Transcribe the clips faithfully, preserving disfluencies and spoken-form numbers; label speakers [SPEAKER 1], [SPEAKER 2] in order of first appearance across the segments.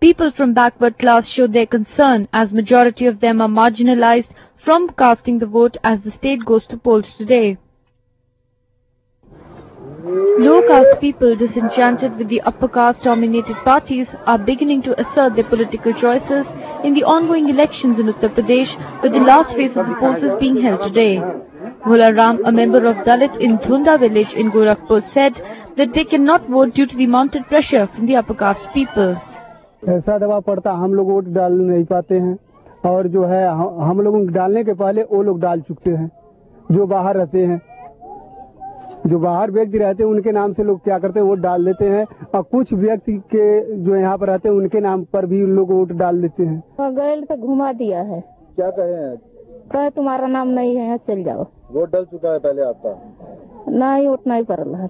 [SPEAKER 1] People from backward class showed their concern as majority of them are marginalized from casting the vote as the state goes to polls today. Low caste people disenchanted with the upper caste dominated parties are beginning to assert their political choices in the ongoing elections in Uttar Pradesh, with the last phase of the polls is being held today. Bhola Ram, a member of Dalit in Dhunda village in Gorakhpur, said that they cannot vote due to the mounted pressure from the upper caste people.
[SPEAKER 2] ऐसा दबाव पड़ता, हम लोग vote डाल नहीं पाते हैं और जो है हम लोगों को डालने के पहले वो लोग डाल चुके हैं जो बाहर रहते हैं जो बाहर व्यक्ति रहते हैं उनके नाम से लोग क्या करते हैं वोट डाल देते हैं और कुछ व्यक्ति के जो यहाँ पर रहते हैं उनके नाम पर भी लोग वोट डाल देते हैं।
[SPEAKER 3] गैल तो घुमा दिया है।
[SPEAKER 4] क्या कहे हैं?
[SPEAKER 3] कहे तुम्हारा नाम नहीं है, चल जाओ।
[SPEAKER 4] वोट डल चुका है पहले आपका?
[SPEAKER 3] नहीं, वोट नहीं पड़ रहा है।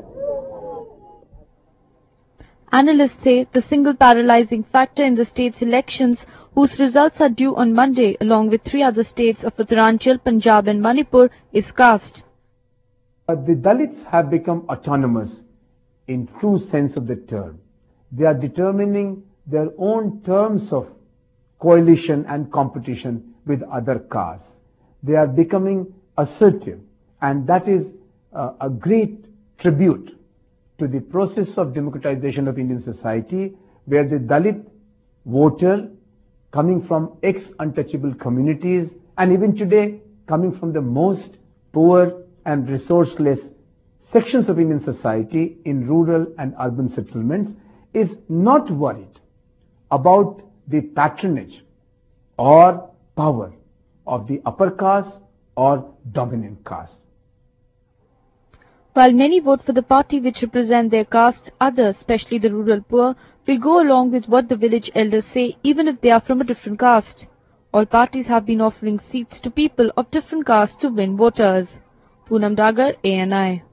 [SPEAKER 1] Analysts say the single paralyzing factor in the state's elections, whose results are due on Monday along with three other states of Uttaranchal, Punjab and Manipur, is caste.
[SPEAKER 5] The Dalits have become autonomous in true sense of the term. They are determining their own terms of coalition and competition with other castes. They are becoming assertive, and that is uh, a great tribute to the process of democratization of Indian society, where the Dalit voter coming from ex-untouchable communities and even today coming from the most poor and resourceless sections of Indian society in rural and urban settlements is not worried about the patronage or power of the upper caste or dominant caste.
[SPEAKER 1] While many vote for the party which represent their caste, others, especially the rural poor, will go along with what the village elders say even if they are from a different caste. All parties have been offering seats to people of different castes to win voters. Poonam Dagar, A N I.